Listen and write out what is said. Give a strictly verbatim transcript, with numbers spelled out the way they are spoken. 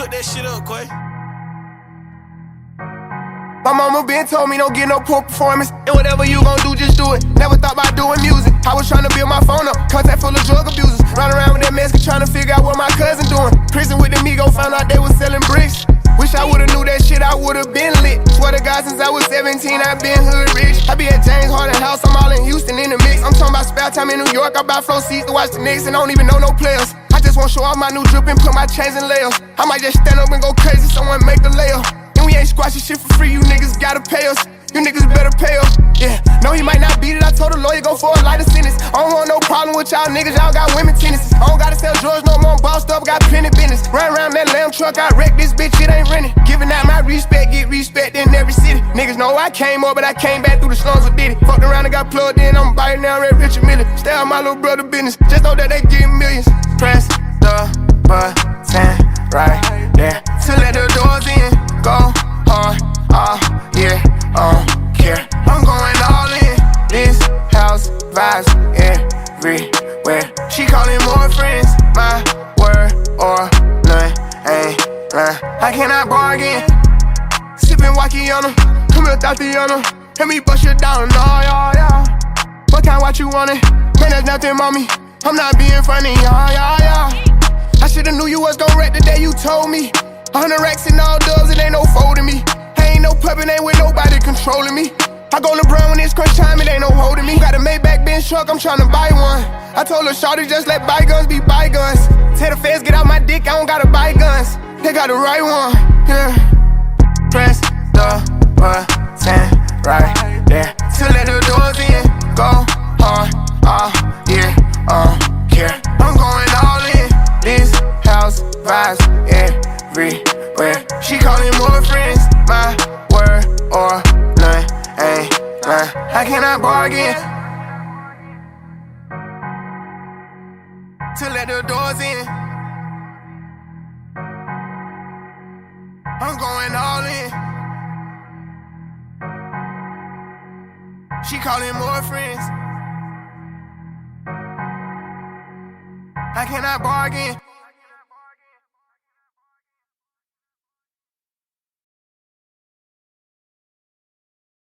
Fuck that shit up, Quay. My mama been told me don't get no poor performance, and whatever you gon' do, just do it. Never thought about doing music. I was trying to build my phone up, contact full of drug abusers. Run around with that mask and trying to figure out what my cousin doing. Prison with the Migo, found out they was selling bricks. Wish I would've knew that shit, I would've been lit. Swear to God, since I was seventeen, I been hood rich. I be at James Harden house, I'm all in Houston in the mix. I'm talking about spare time in New York, I buy flow seats to watch the Knicks and I don't even know no players. I just wanna show off my new drip and put my chains in layers. I might just stand up and go crazy, someone make the layup. And we ain't squashing shit for free, you niggas gotta pay us. You niggas better pay us. Yeah, no, he might not beat it. I told the lawyer go for a lighter sentence. I don't want no problem with y'all niggas, y'all got women tendencies. I don't gotta sell drugs no more, I'm bossed up, got plenty business. Run around that lamb truck, I wreck this bitch, it ain't renting. Giving out my respect, get respect in every city. Niggas know I came up, but I came back through the slums with Diddy. Fucked around and got plugged in, I'm biting down Red Richard Miller. Stay out my little brother business, just know that they getting millions. Press the button right there to let the doors in. Go hard, all year, I don't care. I'm going all in. This house vibes everywhere. She calling more friends, my word or none, ain't lying. I cannot bargain. Sippin' Wakiana, come here, Tatiana. Let me bust you down, nah, yeah, yeah. What kind what you wanted? Man, that's nothing, mommy. I'm not being funny, yeah, yeah, yeah. I shoulda knew you was gon' wreck the day you told me. A hundred racks and all dubs, it ain't no folding me. I ain't no puppet, ain't with nobody controlling me. I go LeBron when it's crunch time, it ain't no holding me. Got a Maybach Benz truck, I'm tryna buy one. I told her shawty just let bygones be bygones. Tell the feds get out my dick, I don't gotta buy guns. They got the right one, yeah. Press the button right there to let the doors in. Go hard, all year, I don't care. I'm going all in. This house vibes everywhere. She calling more friends, my word or none, ain't lying. I cannot bargain to let the doors in. I'm going all in. She calling more friends. I cannot bargain.